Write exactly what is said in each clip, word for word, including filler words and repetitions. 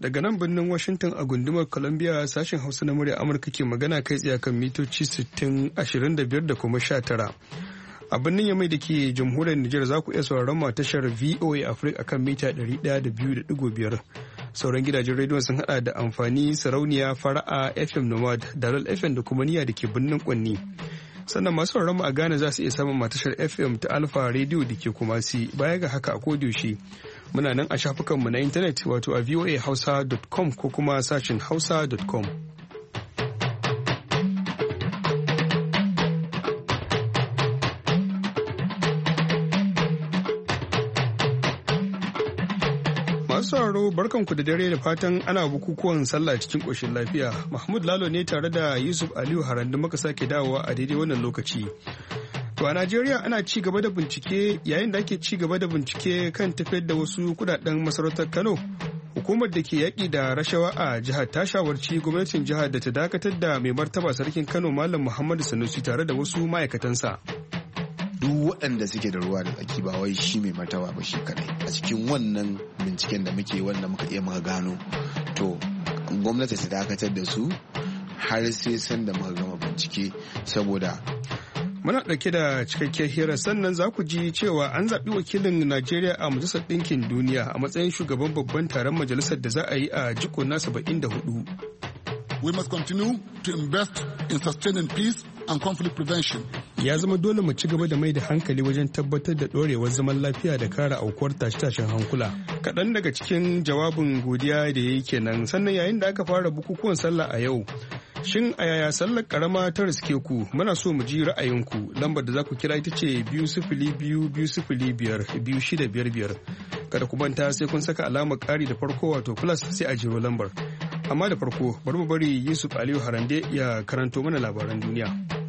Daga nan birnin Washington a gundumar Columbia sashen Hausa na murya Amurka ke magana kai tsaye kan mitoci sittin, ashirin da biyar da kuma sha tara. A birnin Yamai da ke jamhuriyar Nijar za ku iya sauraron mu a tashar V O A Africa akan mita ɗari ɗaya da biyu da ɗigo biyar. Sauran gidajen rediyon sun hada da amfani, sarauniya, fara'a, F M Nomad, Dalal F M da kuma niyya da ke birnin Kwanni. Sannan masu sauraron mu a Ghana za su iya samun matashar F M ta Alpha Radio da ke Kumasi. Baya ga haka a kodiyaushe muna nan a shafukanmu na intanet wato a voa hausa dot com ko kuma sashin hausa dot com. Masu sauraro barkanku da dare da fatan ana bukukuwan sallah cikin ƙoshin lafiya. Mahmud Lalo ne tare da Yusuf Aliyu Harande muka sake dawowa a daidai wannan lokaci. To a Najeriya ana ci gaba da bincike yayin da ake ci gaba da bincike kan tafiyar da wasu kudaden masarautar Kano. Hukumar da ke yaƙi da rashawa a jihar ta shawarci gwamnatin jihar da ta dakatar da mai martaba sarkin Kano Malam Muhammadu Sanusi tare da wasu ma'aikatansa. Duk waɗanda suke da ruwa da tsaki ba wai shi mai martaba ba shi kadai. A cikin wannan binciken da muke wanda muka iya muka gano to gwamnati ta dakatar da su har sai san da muka gama bincike saboda muna ɗauke da cikakkiyar hira sannan za ku ji cewa an zaɓi wakilin Najeriya a Majalisar Ɗinkin Duniya a matsayin shugaban babban taron majalisar da za a yi a jiko na saba'in da hudu. We must continue to invest in sustaining peace and conflict prevention. Ya zama dole mu ci gaba da mai da hankali wajen tabbatar da ɗorewar zaman lafiya da kare aukuwar tashe-tashen hankula. Kaɗan daga cikin jawabin godiya da ya yi kenan sannan yayin da aka fara bukukuwan sallah a yau. Shin a yaya sallar karama ta riske ku muna so mu ji ra'ayinku lambar da za ku kira ita ce biyu sifili biyu biyu sifili biyar biyu shida biyar biyar. Kada ku manta sai kun saka alamar ƙari da farko wato plus sai a jiro lambar. Amma da farko bari mu bari Yusuf Aliyu Harande ya karanto mana labaran duniya.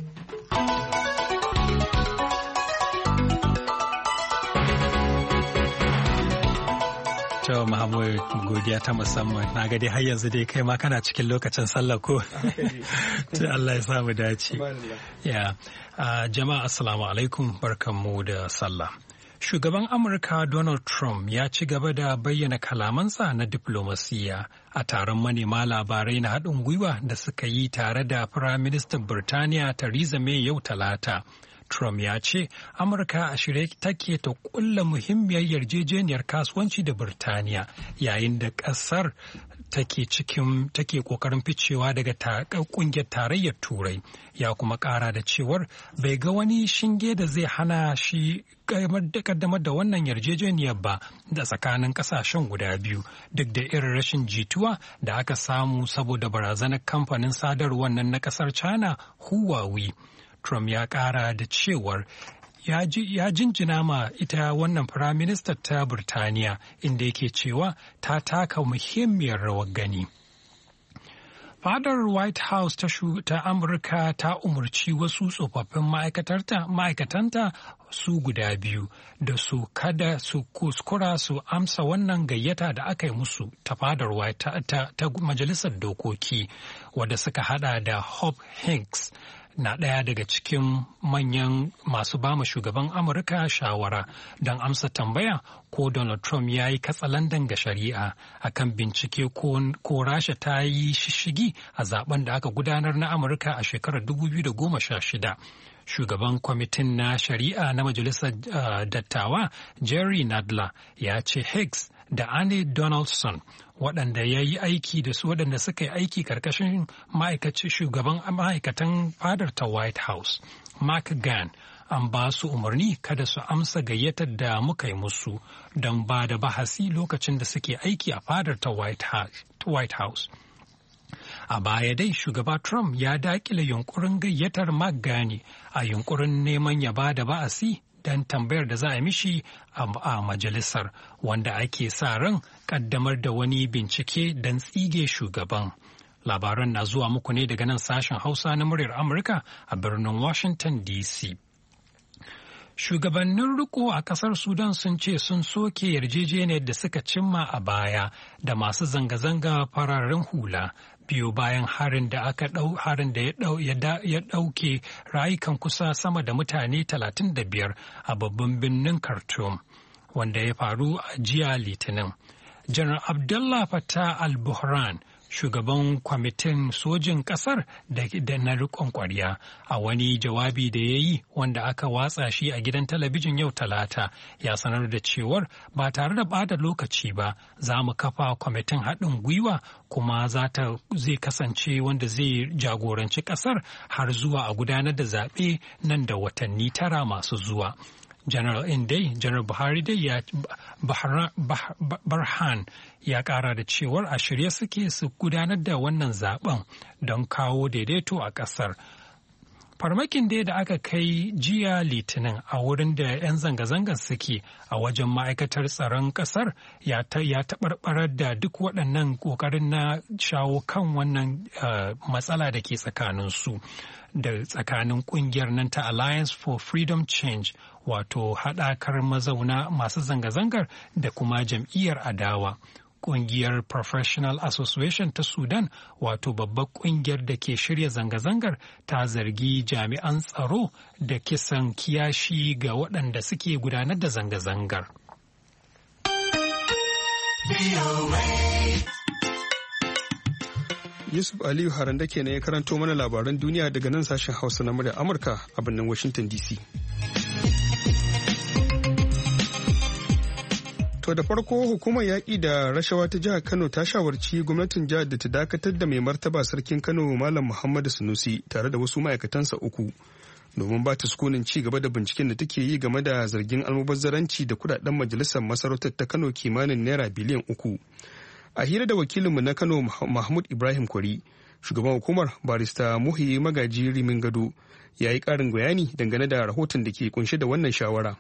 To Muhammad godiya ta musamman na ga dai har yanzu dai kai ma kana cikin lokacin sallah ko to Allah ya samu dace ya jama'a assalamu alaikum barkanmu da sallah. Shugaban Amurka Donald Trump ya ci gaba da bayyana kalamansa na diplomasiya a taron manema labarai na haɗin gwiwa da suka yi tare da Firaministan Birtaniya Theresa May yau Talata. Trump ya ce Amurka a shirye take ta kulla muhimmiyar yarjejeniyar kasuwanci da Birtaniya yayin da ƙasar take cikin take kokarin ficewa daga kungiyar tarayyar Turai. Ya kuma ƙara da cewar bai ga wani shinge da zai hana shi kaddamar da wannan yarjejeniyar ba da tsakanin ƙasashen guda biyu duk da irin rashin jituwa da aka samu saboda barazanar kamfanin sadarwar nan na ƙasar China Huawei. Trump ya ƙara da cewar ya jinjina ma ita wannan firaministar ta Birtaniya inda yake cewa ta taka muhimmiyar rawar gani. Fadar White House ta, ta Amurka ta umarci wasu tsofaffin ma'aikatanta su guda biyu da su kada su kuskura su amsa wannan gayyata da aka yi musu ta fadar White ta, ta, ta Majalisar Dokoki wadda suka hada da Hope Hicks. Na ɗaya daga cikin manyan masu bama shugaban Amurka shawara don amsa tambaya ko Donald Trump ya yi katsalandan ga shari'a akan bincike ko Rasha ta yi shishigi a zaben da aka gudanar na Amurka a shekarar dubu biyu da goma sha shida. Shugaban kwamitin na shari'a na Majalisar uh, Dattawa Jerry Nadler ya ce Hicks da Annie Donaldson waɗanda ya yi aiki da su waɗanda suka yi aiki ƙarƙashin ma'aikacin shugaban ma'aikatan fadar ta White House, Mark Gahn, an ba su umarni kada su amsa gayyatar da muka yi musu don ba da bahasi lokacin da suke aiki a fadar ta White House. A baya dai shugaba Trump ya daƙile yunkurin gayyatar Mark Gahn a yunkurin neman ya ba da ba'asi don tambayar da za a mishi a majalisar wanda ake sa ran kaddamar da wani bincike don tsige shugaban. Labaran na zuwa muku ne daga nan sashen Hausa na muryar Amurka a birnin Washington D C. Shugabannin riko a kasar Sudan sun ce sun soke yarjejeniyar da suka cimma a baya da masu zanga-zanga fararen hula biyo bayan harin da aka dau harin da ya dauke rayukan kusa sama da mutane talatin da biyar a babban birnin Khartoum wanda ya faru a jiya Litinin. Janar Abdullah Fattah al-Burhan, shugaban kwamitin sojin ƙasar da na riƙon ƙwarya, a wani jawabi da ya yi wanda aka watsa shi a gidan talabijin yau Talata, ya sanar da cewar ba tare da bada lokaci ba za mu kafa kwamitin haɗin gwiwa kuma zai kasance wanda zai jagoranci ƙasar har zuwa a gudanar da zaɓe nan da watanni tara masu zuwa. General Indai, General Buhari dai ya Barhan ya kara da cewar a shirye suke su gudanar da wannan zaben don kawo daidaito a kasar. Farmakin dai da aka kai jiya Litinin a wurin da 'yan zanga-zangar suke a wajen ma'aikatar tsaron kasar ya taɓarɓarar da duk waɗannan ƙoƙarin na shawo kan wannan matsala da ke tsakaninsu. Da tsakanin kungiyar nan ta Alliance for Freedom Change, wato haɗakar mazauna masu zanga-zangar da kuma jam'iyyar adawa. Kungiyar Professional Association ta Sudan, wato babbar kungiyar da ke shirya zanga-zangar, ta zargi jami'an tsaro da kisan kiyashi ga waɗanda suke gudanar da zanga-zangar. Yusuf Aliyu Haranda ke ya karanto mana labaran duniya daga nan sashen Hausa na murya Amurka a birnin Washington D C. To da farko hukumar yaƙi da rashawa ta jihar Kano ta shawarci gwamnatin jihar da ta dakatar da mai martaba sarkin Kano Malam Muhammadu Sunusi tare da wasu ma'aikatansa uku domin ba ta sukunin ci gaba da binciken da take yi game da zargin almubazzaranci da kudaden majalisar masarautar ta Kano kimanin naira biliyan uku. A hira da wakilinmu na Kano Mahmud Ibrahim Kwari, shugaban hukumar barista Muhi Magaji Rimin Gado ya yi ƙarin bayani dangane da rahoton da ke kunshe da wannan shawara.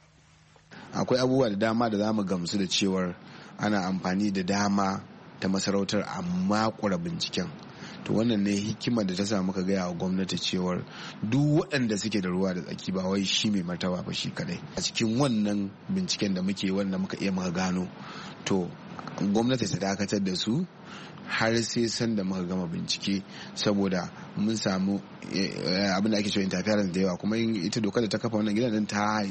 Akwai abubuwa da dama da za mu gamsu da cewar ana amfani da dama ta masarautar amma kura binciken. To wannan ne hikimar da ta sa muka gaya wa gwamnati cewar duk waɗanda suke da ruwa da tsaki ba wai shi mai martaba ba shi kadai. A cikin wannan binciken da muke wanda muka iya muka gano, to gwamnati ta dakatar da su har sai san da muka gama bincike, saboda mun samu abin da ake cewa interference da yawa, kuma ita dokar da ta kafa wannan gidan ta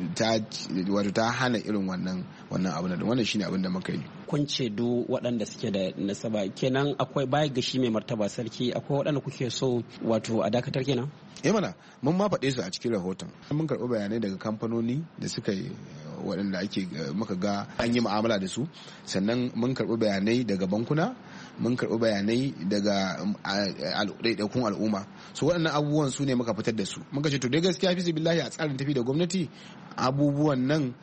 wato ta hana irin wannan wannan abu da wannan shine abin da muka yi. Kun ce duk waɗanda suke da nasaba kenan, akwai baya ga shi mai martaba sarki akwai waɗanda kuke so wato a dakatar kenan? Eh mana mun ma faɗe su a cikin rahoton. Mun karɓi bayanai daga kamfanoni da suka yi waɗanda ake muka ga an yi mu'amala da su, sannan mun karɓi bayanai daga bankuna, mun karɓi bayanai daga ɗaiɗaikun al'umma. So waɗannan abubuwan su ne muka fitar da su. Muka ce to dai gaskiya fi billahi a tsarin tafi da gwamnati abubuwan nan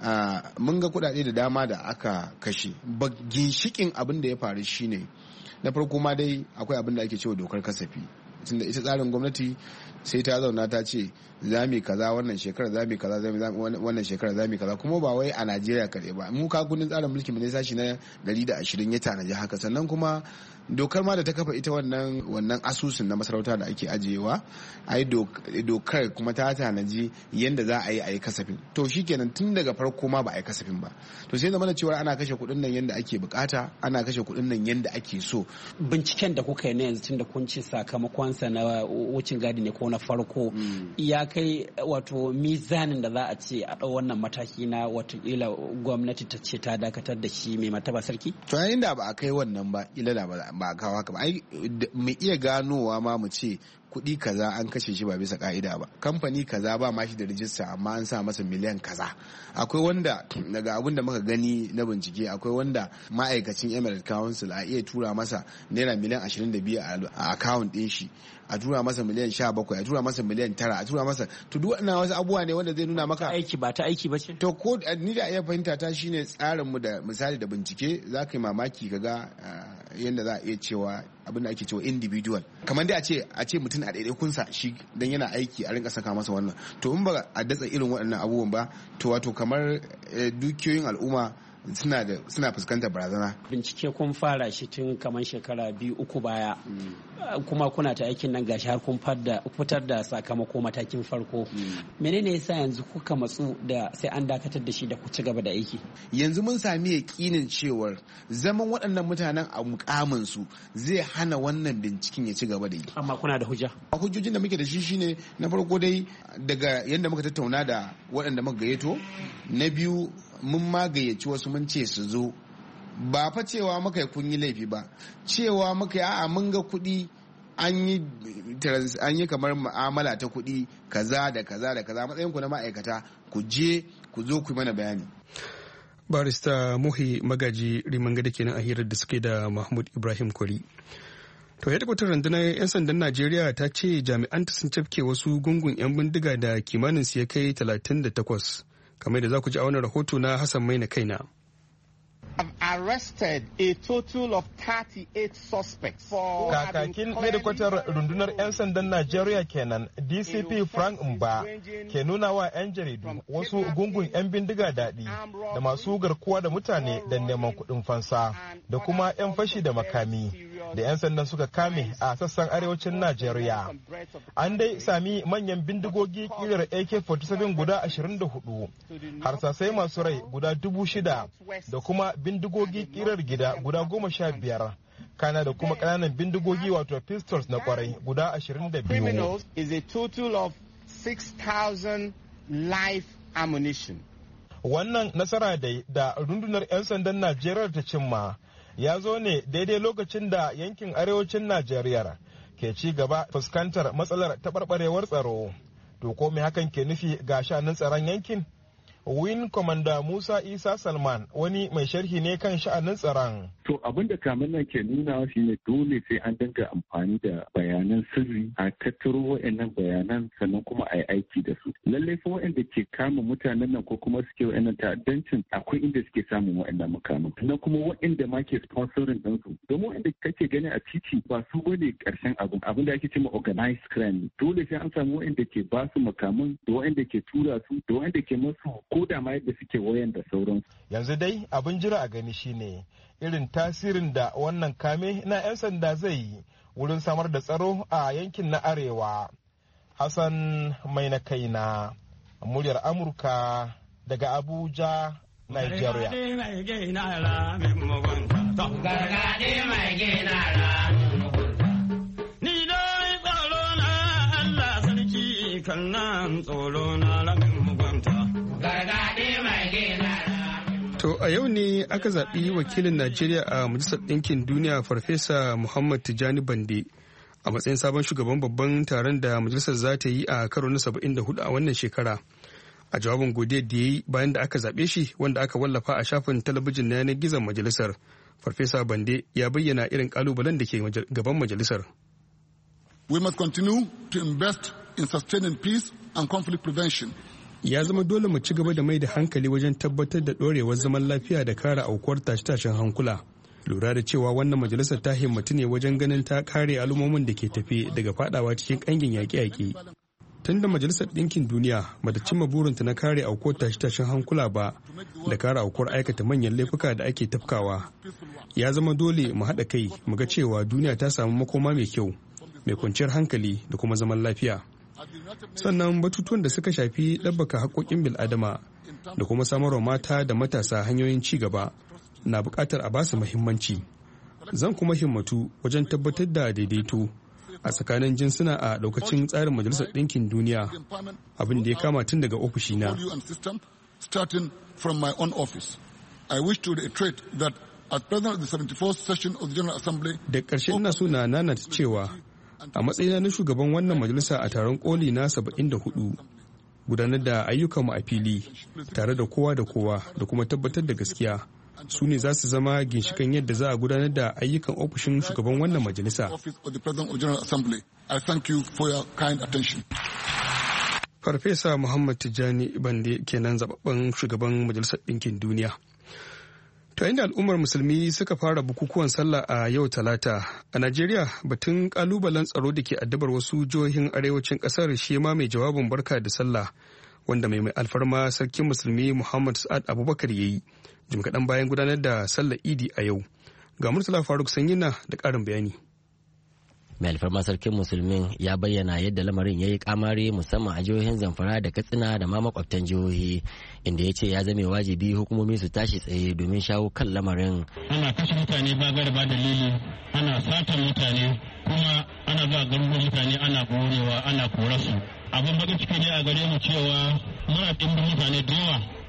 mun ga kuɗaɗe da dama da aka kashe. Ba ginshikin abin da ya faru shine na farko ma dai akwai abin da ake cewa dokar kasafi. Tunda ita tsarin gwamnati sai ta zauna ta ce za mu kaza wannan shekara, za mu kaza wannan shekara, za mu kaza, kuma ba wai a Najeriya kaɗai ba. Mu ka kundin tsarin mulki ne sashi na ɗari da ashirin ya tanaji haka. Sannan kuma dokar ma da ta kafa ita wannan wannan asusun na masarauta da ake ajiyewa, ai dokar kuma ta tanaji yanda za a yi a yi kasafin. To shikenan tun daga farko ma ba a yi kasafin ba. To sai zama da cewa ana kashe kuɗin nan yanda ake bukata, ana kashe kuɗin nan yanda ake so. Binciken da kuka yi na yanzu tun da kun ce sakamakon sa na wucin gadi ne ko na farko ya kai wato mizanin da za a ce a ɗau wannan mataki na watakila gwamnati ta ce ta dakatar da shi mai martaba sarki? To yayin da ba a kai wannan ba, ila da ba a kawo haka ba. Ai mu iya ganowa ma mu ce kuɗi kaza an kashe shi ba bisa ka'ida ba, kamfani kaza ba ma shi da rijista amma an sa masa miliyan kaza. Akwai wanda daga abin da muka gani na bincike, akwai wanda ma'aikacin Emirate Council a iya tura masa naira miliyan ashirin da biyu a account ɗin shi, a tura masa miliyan sha bakwai, a tura masa miliyan tara, a tura masa, to duk waɗannan wasu abubuwa ne wanda zai nuna maka aiki ba ta aiki ba ce. To ko ni da iya fahimta ta shine tsarin mu da misali da bincike, za ka yi mamaki ka ga yadda za a iya cewa abin da ake cewa individual, kamar dai a ce a ce mutum a ɗaiɗaikunsa shi dan yana aiki a rinka saka masa wannan. To in ba a datsa irin waɗannan abubuwan ba, to wato kamar dukiyoyin al'umma suna da suna fuskantar barazana. Bincike kun fara shi tun kamar shekara biyu uku baya, kuma kuna ta aikin nan gashi har kun fitar da sakamako matakin farko. Menene yasa yanzu kuka matsu da sai an dakatar da shi da ku ci gaba da aiki? Yanzu mun sami yakinin cewar zaman waɗannan mutanen a mukamin su zai hana wannan binciken ya ci gaba da yi. Amma kuna da hujja? Hujjojin da muke da shi shine na farko dai daga yadda muka tattauna da waɗanda muka gayyato, na biyu mun ma gayyaci wasu mun ce su zo ba fa cewa muka yi kun yi laifi ba, cewa muka yi a'a mun ga kuɗi an yi an yi kamar mu'amala ta kuɗi kaza da kaza da kaza, matsayin ku na ma'aikata ku je ku zo ku yi mana bayani. Barista Muhi Magaji Rimanga kenan a hirar da suke da Mahmud Ibrahim Kwari. To ya tabbatar rundunar 'yan sandan Najeriya ta ce jami'anta sun cafke wasu gungun 'yan bindiga da kimanin su ya kai talatin da takwas, kamar da za ku ji a wani rahoto na Hassan Maina Kaina. Have arrested a total of thirty-eight suspects. Kakakin hedikwatar rundunar 'yan sandan Najeriya kenan D C P Frank Mba ke nuna wa 'yan jaridu wasu gungun 'yan bindiga daɗi da masu garkuwa da mutane da neman kuɗin fansa da kuma 'yan fashi da makami da 'yan sandan suka kame a sassan arewacin Najeriya. An dai sami manyan bindigogi kirar A K forty-seven guda ashirin da hudu, harsasai masu rai guda dubu shida da kuma bindigogi kirar gida guda goma sha biyar, kana da kuma ƙananan bindigogi wato pistols na kwarai guda ashirin da biyu. Wannan nasara dai da rundunar 'yan sandan Najeriya ta cimma ya zo ne daidai lokacin da yankin arewacin Najeriya ke ci gaba fuskantar matsalar taɓarɓarewar tsaro. To ko me hakan ke nufi ga sha'anin tsaron yankin? Win Commander Musa Isa Salman wani mai sharhi ne kan sha'anin tsaron. To abin da kamar nan ke nuna shi ne dole sai an dinga amfani da bayanan sirri a tattaro wa'annan bayanan sannan kuma a yi aiki da su. Lallai fa wa'anda ke kama mutanen nan ko kuma suke wa'annan ta'addancin akwai inda suke samun wa'annan makaman. Sannan kuma wa'anda ma ke sponsorin ɗinsu. Domin wa'anda kake gani a titi ba su bane ƙarshen abin. Abin da ake cewa organized crime. Dole sai an samu wa'anda ke ba su makaman da wa'anda ke tura su da wa'anda ke masu ko da ma yadda suke wayan da sauransu. Yanzu dai abin jira a gani shine irin tasirin da wannan kame na 'yan sanda zai yi wurin samar da tsaro a yankin na arewa. Hassan mai na kaina, muryar Amurka daga Abuja, Nigeria. Ni dai tsoro na Allah sarki kan nan tsoro na lamin mugunta. To a yau ne aka zaɓi wakilin Najeriya a Majalisar Ɗinkin Duniya Farfesa Muhammad Tijjani Bande a matsayin sabon shugaban babban taron da majalisar za ta yi a karo na saba'in da hudu a wannan shekara. A jawabin godiyar da ya yi bayan da aka zaɓe shi wanda aka wallafa a shafin talabijin na yanar gizon majalisar, Farfesa Bande ya bayyana irin ƙalubalen da ke gaban majalisar. We must continue to invest in sustaining peace and conflict prevention. Ya zama dole mu ci gaba da mai da hankali wajen tabbatar da ɗorewar zaman lafiya da kare aukuwar tashe-tashen hankula. Lura da cewa wannan majalisar ta himmatu ne wajen ganin ta kare al'ummomin da ke tafe daga fadawa cikin ƙangin yaƙe-yaƙe. Tun da Majalisar Ɗinkin Duniya bata cimma burinta na kare aukuwar tashe-tashen hankula ba da kare aukuwar aikata manyan laifuka da ake tafkawa, ya zama dole mu haɗa kai mu ga cewa duniya ta samu makoma mai kyau, mai kwanciyar hankali da kuma zaman lafiya. Sannan batutuwan da suka shafi ɗabbaka haƙoƙin bil'adama da kuma samarwa mata da matasa hanyoyin ci gaba na buƙatar a basu muhimmanci. Zan kuma himmatu wajen tabbatar da daidaito a tsakanin jinsuna a ɗaukacin tsarin Majalisar Ɗinkin Duniya, abin da ya kama tun daga ofishina. Da ƙarshe ina so na nanata cewa a matsayina na shugaban wannan majalisa a taron koli na saba'in da hudu, gudanar da ayyukanmu a fili tare da kowa da kowa da kuma tabbatar da gaskiya su ne za su zama ginshikan yadda za a gudanar da ayyukan ofishin shugaban wannan majalisa. Farfesa Muhammad Tijjani Bande kenan zababben shugaban Majalisar Ɗinkin Duniya. To inda al'ummar musulmi suka fara bukukuwan sallah a yau talata a Najeriya, batun kalubalen tsaro da ke addabar wasu jihohin arewacin kasar shi ma mai jawabin barka da sallah wanda mai mai alfarma sarkin musulmi Muhammad Sa'ad Abubakar ya yi jim kaɗan bayan gudanar da sallar idi a yau. Ga Murtala Faruk Sanyina da ƙarin bayani. Mai alfarma sarkin musulmin ya bayyana yadda lamarin ya yi kamari musamman a jihohin Zamfara da Katsina da ma makwabtan jihohi, inda ya ce ya zame wajibi hukumomi su tashi tsaye domin shawo kan lamarin. Ana kashe mutane ba gari ba dalili, ana satan mutane, kuma ana zuwa garuruwan mutane ana gorewa ana kora su. Abin bakin ciki ne a gare mu cewa muna ɗimbin mutane da yawa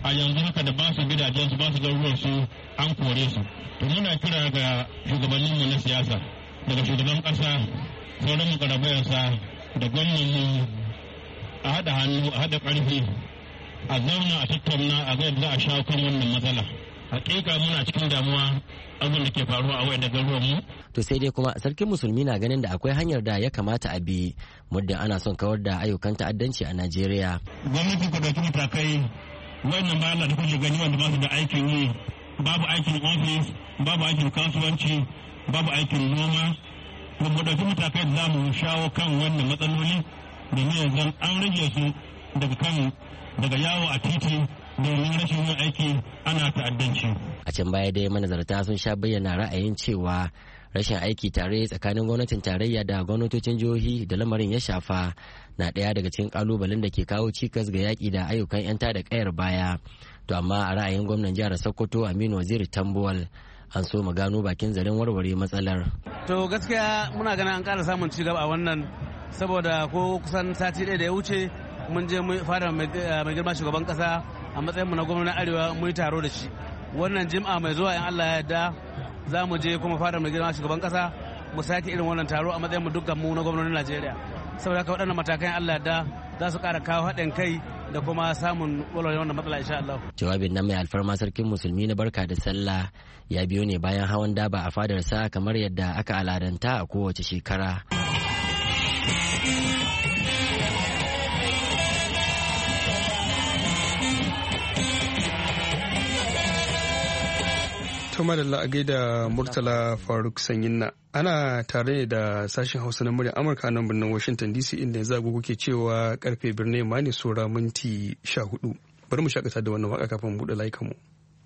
a yanzu haka da ba su gidajensu ba su garuruwansu an kore su. To muna kira ga shugabanninmu na siyasa daga shugaban ƙasa sauran mukarrabayarsa da gwamnanmu a haɗa hannu a haɗa ƙarfi a zauna a tattauna a ga yadda za a shawo kan wannan matsala. Hakika muna cikin damuwa abin da ke faruwa a wayan garuruwan mu. To sai dai kuma sarkin musulmi na ganin da akwai hanyar da ya kamata a bi muddin ana son kawar da ayyukan ta'addanci a Najeriya. Gwamnati ku ɗauki matakai wannan ba Allah da kuke gani wanda ba su da aikin yi, babu aikin ofis, babu aikin kasuwanci, babu aikin noma. Mu ɗauki matakai da za mu shawo kan wannan matsaloli domin yanzu an rage su daga kan daga yawo a titi domin rashin yin aiki ana ta'addanci. A can baya dai manazarta sun sha bayyana ra'ayin cewa rashin aiki tare tsakanin gwamnatin tarayya da gwamnatocin jihohi da lamarin ya shafa na ɗaya daga cikin kalubalen da ke kawo cikas ga yaƙi da ayyukan 'yan tada ƙayar baya. To amma a ra'ayin gwamnan jihar Sokoto Aminu Waziri Tambuwal an so mu gano bakin zaren warware matsalar. To gaskiya muna ganin an ƙara samun ci gaba a wannan saboda ko kusan sati ɗaya da ya wuce mun je fara mai girma shugaban ƙasa a matsayinmu na gwamnan arewa mun yi taro da shi. Wannan jim'a mai zuwa in Allah ya yarda za mu je kuma fara mai girma shugaban kasa mu sake irin wannan taro a matsayin mu dukkan mu na gwamnonin Najeriya. Saboda haka waɗannan matakan Allah da za su ƙara kawo haɗin kai da kuma samun walwalar wannan matsala insha Allah. Jawabin nan mai alfarma sarkin musulmi na barka da sallah ya biyo ne bayan hawan daba a fadarsa kamar yadda aka aladanta a kowace shekara. Tuma da la'agai da Murtala Faruk Sanyinna ana tare da sashen Hausa na muryar Amurka nan birnin Washington D C inda yanzu agogo ke cewa karfe birnin ma ne sora minti sha hudu. Bari mu shakata da wannan waka kafin buɗe layukanmu.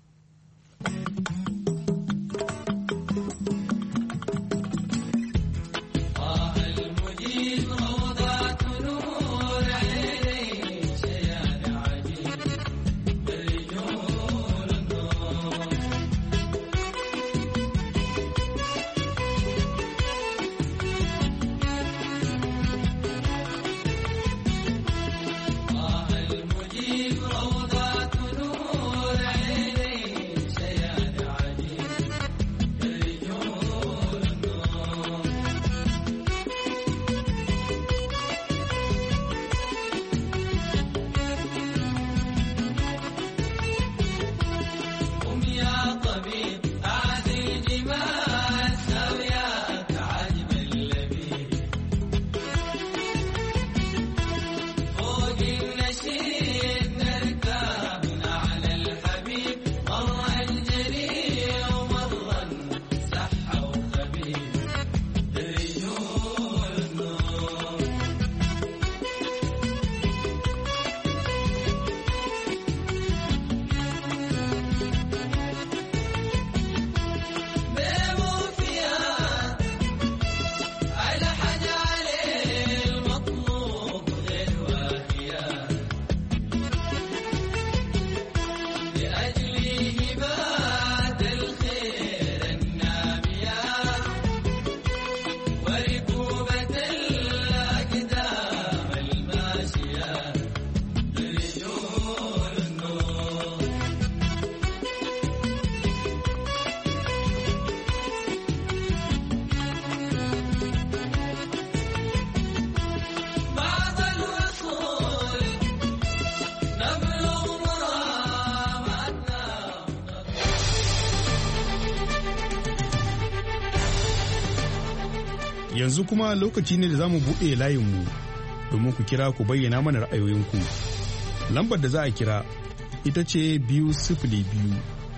Yanzu kuma lokaci ne da za mu buɗe layinmu domin ku kira ku bayyana mana ra'ayoyinku. Lambar da za a kira ita ce biyu sifili biyu,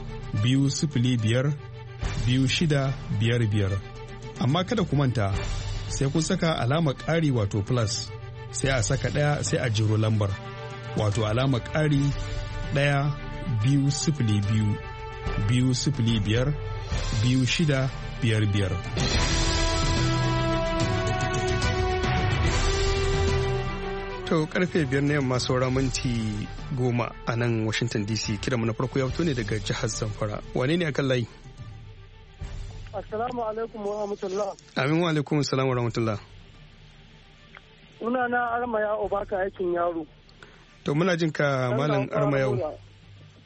biyu sifili biyar, biyu shida biyar biyar. Amma kada ku manta sai kun saka alamar ƙari wato plus sai a saka ɗaya sai a jiro lambar wato alamar ƙari ɗaya biyu sifili biyu, biyu sifili biyar, biyu shida biyar biyar. To karfe biyar na yamma saura minti goma a nan Washington D C. Kiranmu na farko ya fito ne daga jihar Zamfara. Wane ne akan layi? Assalamu alaikum wa rahmatullah. Amin wa alaikum salam wa rahmatullah. Muna na Armaya Obaka aikin yaro. To muna jin ka malam Armayau.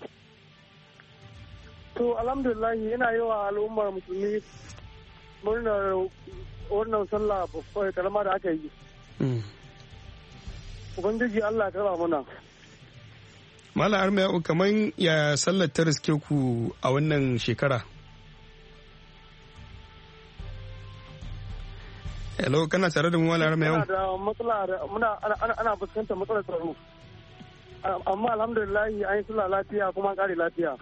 To alhamdulillah ina yi wa al'ummar musulmi murnar wannan sallah babbar karama da aka yi. Ubangiji Allah ya karba mana. Malam Armaya kaman ya sallar ta riske ku a wannan shekara? Hello, kana tare da mu Malam Armaya? Muna da matsala da muna ana ana fuskantar matsalar tsaro. Amma alhamdulillah an yi sallah lafiya kuma an kare lafiya.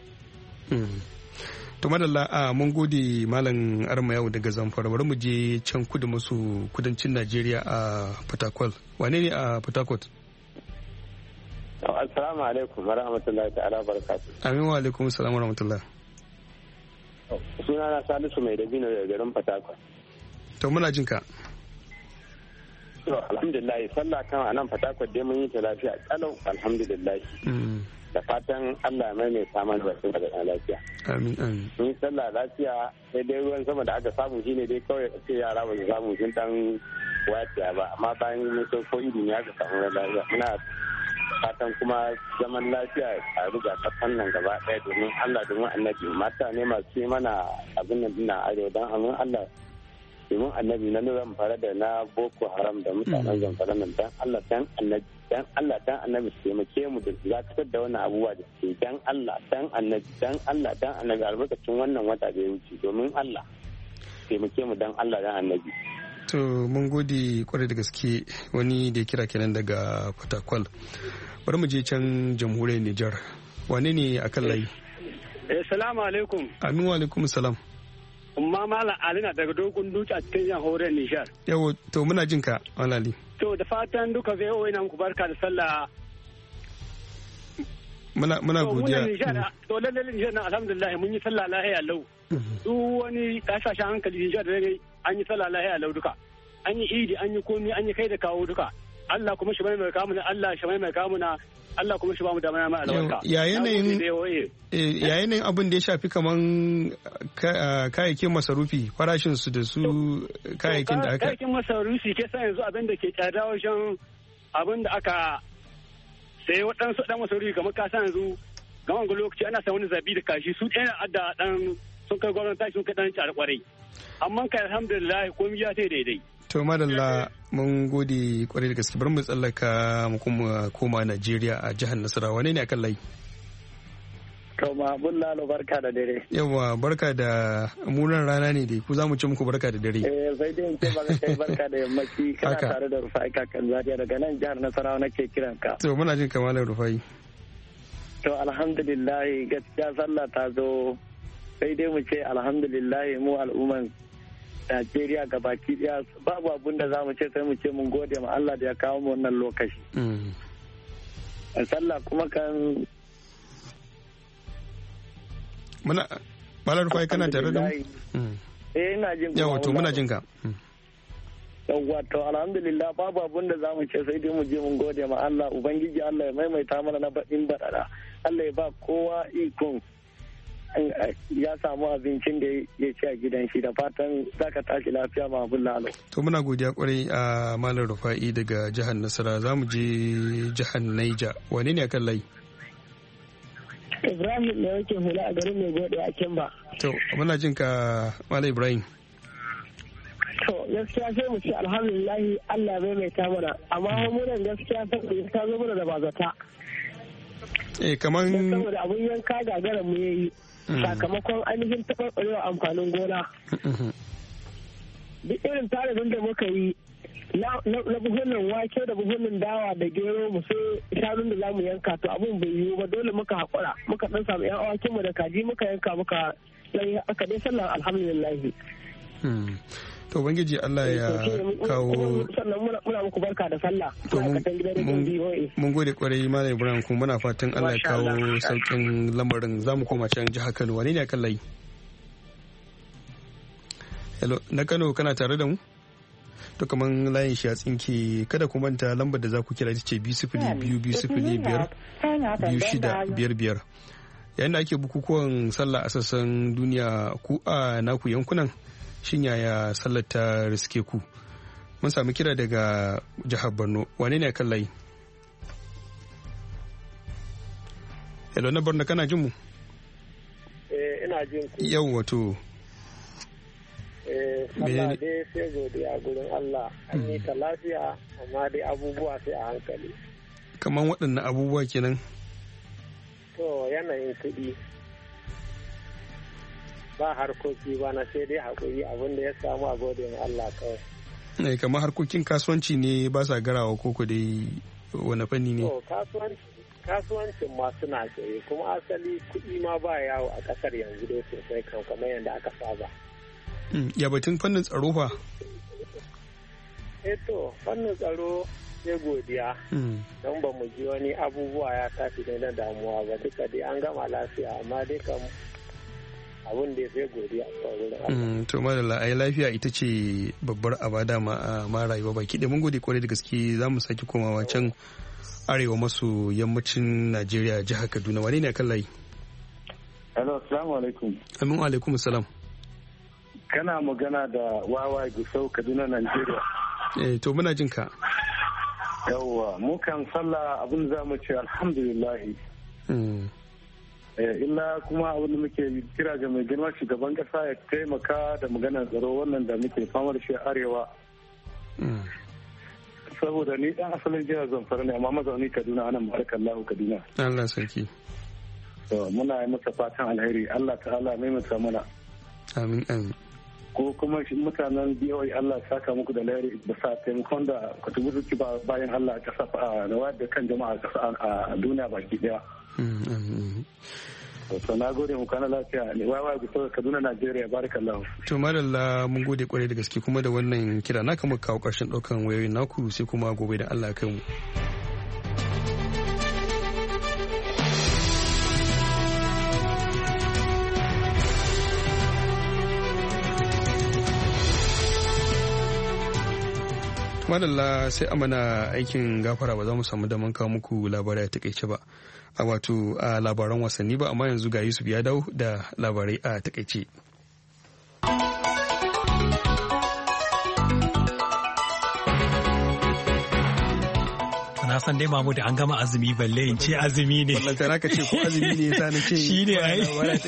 To madalla a mun gode Malam Armaya daga Zamfara, bari mu je can kudu maso kudancin Najeriya a Fatakwal. Wane ne a Fatakwal? Assalamu alaikum wa rahmatullahi ta'ala barakatuh. Amin wa alaikum assalam wa rahmatullah. Sunana Salisu mai dabino daga garin Fatakwal. To muna jin ka. To alhamdulillah sallah kan anan Fatakwal dai mun yi ta lafiya kalau alhamdulillah. Da fatan Allah ya maimaita mana bakin da lafiya. Amin amin. Mun yi sallah lafiya sai dai ruwan sama da aka samu shine dai kawai sai yara ba su samu sun dan watiya ba amma bayan mun so ko idi ne aka samu lafiya. Muna fatan kuma zaman lafiya a riga kasan nan gaba ɗaya domin Allah domin annabi mata ne masu yi mana abin nan dina arewa don amin Allah domin annabi na nuna fara da na Boko Haram da mutanen Zamfara nan dan Allah dan annabi dan Allah dan annabi su taimake mu da zakatar da wannan abubuwa da ke dan Allah dan annabi dan Allah dan annabi albarkacin wannan wata da ya wuce domin Allah taimake mu dan Allah dan annabi. To mun gode kwarai da gaske wani da ya kira kenan daga Fatakwal. Bari mu je can jamhuriyar Nijar. Wane ne a kan layi? Eh, salamu alaikum. Amin wa alaikum salam. Umma Malam Ali na daga dogon duki a cikin jamhuriyar Nijar. Yawo, to muna jin ka, Malali. To da fatan duka V O A na muku barka da sallah. Muna muna godiya. To lalle Nijar na alhamdulillah mun yi sallah lahiya lau. Duk wani kasashen hankali Nijar da an yi sallah lahiya lau duka. An yi idi, an yi komi, an yi kai da kawo duka. Allah kuma shi mai mai kamuna, Allah shi mai mai kamuna, Allah kuma shi ba mu da mai mai albarka. Ya yanayin ya yanayin abin da ya shafi kaman kayayyakin masarufi farashin su da su kayayyakin da aka kayayyakin masarufi ke sa yanzu abin da ke tsada wajen abin da aka sai waɗansu ɗan masarufi kamar ka sa yanzu ga wanga lokaci ana sa wani zabi da kashi su ɗaya adda ɗan sun kai gwamnati sun kai ɗan tsare kwarai amma kai alhamdulillah komai ya sai daidai. To madalla mun gode kwarai da gaske bari mu tsallaka mu kuma koma Najeriya a jihar Nasarawa wane ne akan layi? To ma Lalo barka da dare. Yawa barka da munan rana ne dai ku za mu ci muku barka da dare. Eh sai dai in ce baka kai barka da yammaci kana tare da Rufai kakan Zaria daga nan jihar Nasarawa nake kiran ka. To muna jin kamalan Rufai. To alhamdulillah gaskiya sallah ta zo sai dai mu ce alhamdulillah mu al'umman Najeriya ga baki daya babu abun da za mu ce sai mu ce mun gode ma Allah da ya kawo mu wannan lokaci. Sallah kuma kan muna Malar Rufai kana tare da mu? Eh ina jin ka. Yawa to muna jin ka. Yawwa to alhamdulillah babu abun da za mu ce sai dai mu je mun gode ma Allah ubangiji Allah ya maimaita mana na baɗin baɗaɗa Allah ya ba kowa ikon ya samu abincin da ya ci a gidan shi da fatan zaka tashi lafiya ma abun lalo. To muna godiya kwarai a Malam Rufa'i daga jihar Nasara za mu je jihar Naija wane ne akan layi? Ibrahim ne yake hula a garin mai gode a Kimba. To muna jin ka Malam Ibrahim. To gaskiya sai mu ce alhamdulillah Allah bai mai ta mana amma mu nan gaskiya sai ta zo mana da bazata. Eh kaman saboda abun yanka gagaran mu yayi sakamakon ainihin taɓarɓarewa amfanin gona. Duk irin tanadin da muka yi na buhunan wake da buhunan dawa da gero mu sai shanun da zamu yanka to abun bai yiwu ba dole muka haƙura muka ɗan samu yan awakin mu da kaji muka yanka muka sai aka dai sallan alhamdulillah. To Ubangiji Allah ya kawo sannan muna muku barka da sallah. To mun gode kwarai Malam Ibrahim kuma muna fatan Allah ya kawo saukin lamarin zamu koma can jihar Kano wane ne akan layi? Hello na Kano kana tare da mu? To kaman layin shi a tsinke kada ku manta lambar da za ku kira ita ce biyu sifili biyu biyu sifili biyar biyu shida biyar biyar. Yayin da ake bukukuwan sallah a sassan duniya ku a naku yankunan shin yaya sallar ta riske ku? Mun sami kira daga jihar Borno wane ne kan layi? Hello na Borno kana jin mu? ina jin ku. Yau wato. Eh, Allah dai sai godiya gurin Allah. An yi ta lafiya amma dai abubuwa sai a hankali. Kaman waɗannan abubuwa kenan? To yanayin kuɗi. Ba harkoki ba na sai dai haƙuri abin da ya samu a godin Allah kawai. Eh, kamar harkokin kasuwanci ne ba sa garawa koko dai wani fanni ne? To kasuwancin ma suna tsaye kuma asali kuɗi ma ba yawo a ƙasar yanzu dai sosai kan kamar yadda aka saba. Ya batun fannin tsaro fa? Eh to fannin tsaro sai godiya. Don ba mu ji wani abubuwa ya tafi da damuwa ba duka dai an gama lafiya amma dai kam abun da sai godiya a wurin. To madalla ai lafiya ita ce babbar abada ma ma rayuwa baki da mun gode kwarai da gaske za mu sake komawa can arewa maso yammacin Najeriya jihar Kaduna. Wane ne akan layi? Hello, assalamu alaikum. Amin wa alaikum salam. Kana magana da Wawa Gusau Kaduna Najeriya. Eh to muna jin ka. Yawwa mu kan sallah abin za mu ce alhamdulillah. illa kuma abin da muke kira ga mai girma shugaban kasa ya taimaka da maganar tsaro wannan da muke fama da shi arewa. Saboda ni dan asalin jihar Zamfara ne amma mazauni Kaduna anan barakallahu Kaduna. Allah sarki. To muna yi masa fatan alheri Allah ta'ala maimaita mana. Amin amin. Ko kuma mutanen B O A Allah saka muku da alheri da sa taimakon da ku tubuci bayan Allah a kasa da wayar da kan jama'a a duniya baki daya. To na gode mu kana lafiya ne wawa ga Kaduna Najeriya barakallahu. To madalla mun gode kwarai da gaske kuma da wannan kira na kama kawo karshen daukan wayoyin naku sai kuma gobe da Allah ya kai mu. madalla sai amana aikin gafara ba za mu samu daman kawo muku labarai a takaice ba a wato a labaran wasanni ba amma yanzu ga Yusuf ya dawo da labarai a takaice. Na san dai mamu da an gama azumi balle in ce azumi ne. Wannan tana ka ce ko azumi ne yasa na ce shi ne ai.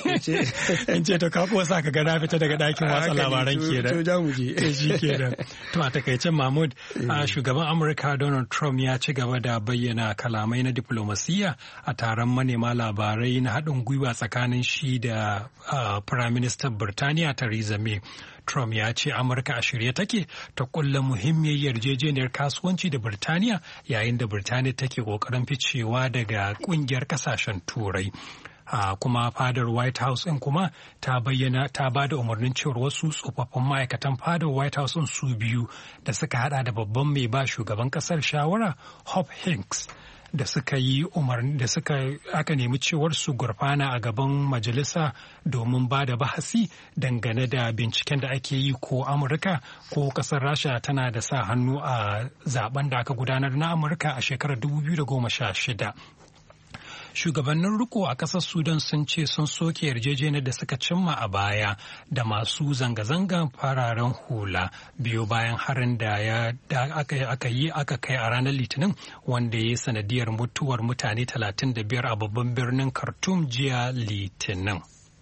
In ce to ka kuwa sa ka ga na fita daga ɗakin watsa labaran kenan. To ja mu je. Shi kenan. To a takaicen Mahmud shugaban Amurka Donald Trump ya ci gaba da bayyana kalamai na diplomasiya a taron manema labarai na haɗin gwiwa tsakanin shi da Prime Minister Birtaniya Theresa May. Trump ya ce Amurka a shirye take ta kulla muhimmiyar yarjejeniyar kasuwanci da Birtaniya yayin da Birtaniya take kokarin ficewa daga kungiyar kasashen Turai. Uh, kuma fadar White House ɗin kuma ta bayyana ta ba da umarnin cewar wasu tsofaffin ma'aikatan fadar White House ɗin su biyu da suka hada da babban mai ba shugaban ƙasar shawara Hope Hicks da suka yi umarni da suka aka nemi cewar su gurfana a gaban majalisa domin ba da bahasi dangane da binciken da ake yi ko Amurka ko kasar Rasha tana da sa hannu a zaben da aka gudanar na Amurka a shekarar dubu biyu da goma sha shida. Shugabannin riko a ƙasar Sudan sun ce sun soke yarjejeniyar da suka cimma a baya da masu zanga-zangan fararen hula biyu bayan harin da ya aka yi aka kai a ranar Litinin wanda ya yi sanadiyar mutuwar mutane talatin da biyar a babban birnin Khartoum jiya Litinin.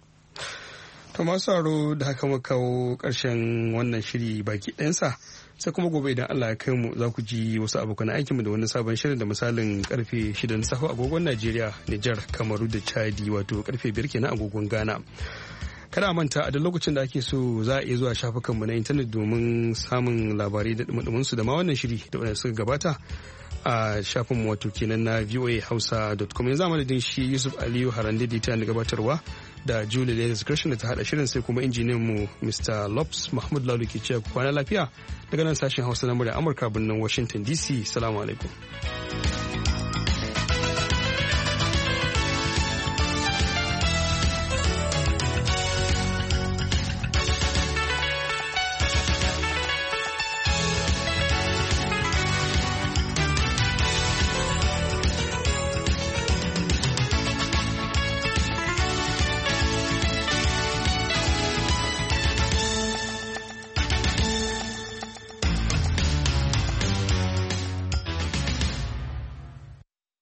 To masu aro da haka muka kawo ƙarshen wannan shiri baki ɗansa. Sai kuma gobe idan Allah ya kai mu za ku ji wasu abokan aikinmu da wani sabon shirin da misalin karfe shida na safe agogon Najeriya, Nijar, Kamaru da Chadi wato karfe biyar kenan agogon Ghana. Kada a manta a duk lokacin da ake so za a iya zuwa shafukanmu na intanet domin samun labarai da dumadumin su da ma wannan shiri da wanda suka gabata a shafin wato kenan na voa hausa dot com. Yanzu madadin shi Yusuf Aliyu Harande da ta gabatarwa da Julie Ladies Christian da ta hada shirin sai kuma injiniyan mu Mister Lopes Mahmud Lalu ke cewa kwana lafiya daga nan sashen Hausa na murya Amurka birnin Washington D C. Salamu alaikum.